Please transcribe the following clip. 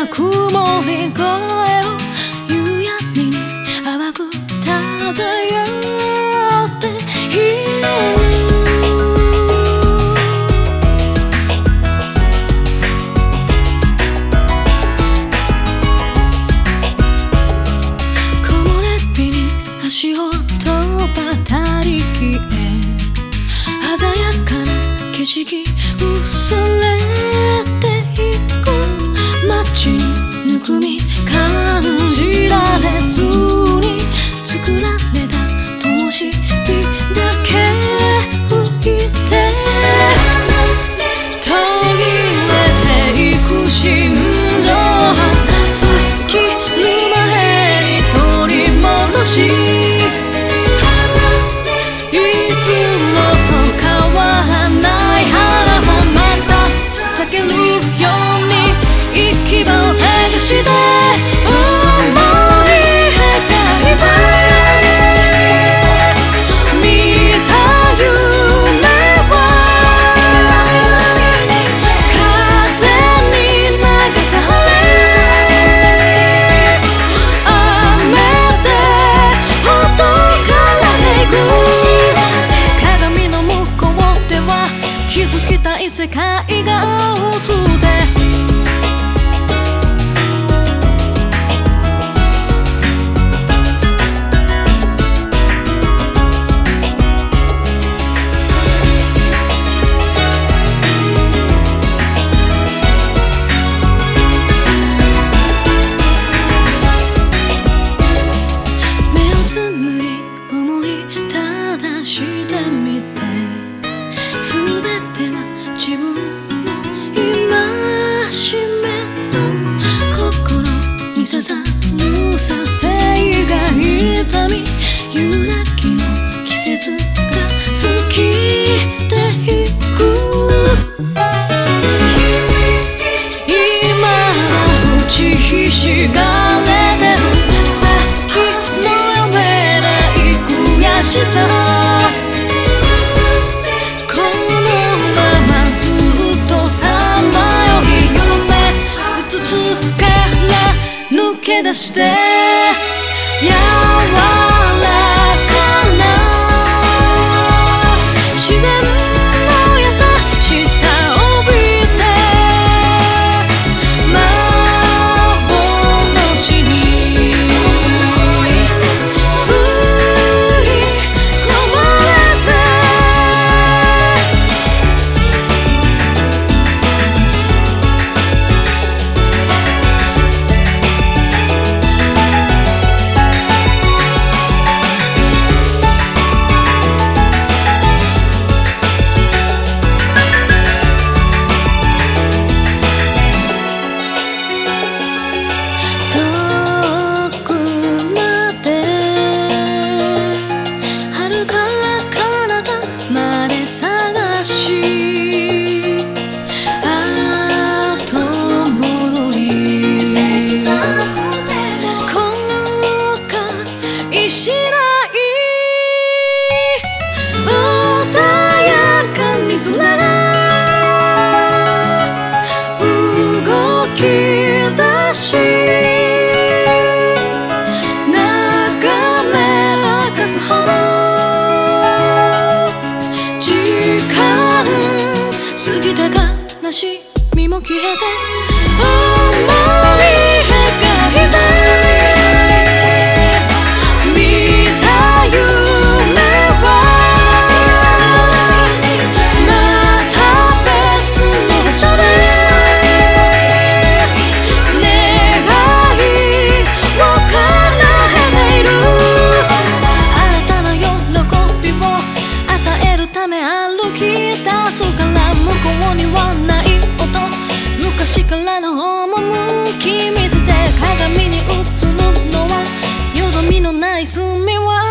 な曇り声を夕闇に淡く漂っている。足音ばたり消え鮮やかな景色薄れていく。街にぬくみ感じられずに作られた灯火だけ吹いて途切れていく心情尽きる前に取り戻しして思い描いて見た夢は風に流され雨でほどかられく。鏡の向こうでは気づきたい世界が映って自分の戒めと心に刺さるさせが痛み夕泣きの季節が過ぎていく。今の打ちひしがれてる先の読めない悔しさ出して柔らかな自然の優しさを帯びて幻に吸い込まれてしない穏やかに空が動き出し眺め明かすほど時間過ぎた悲しみも消えて思い描いて昔からの趣見せて鏡に映るのはよどみのない澄みは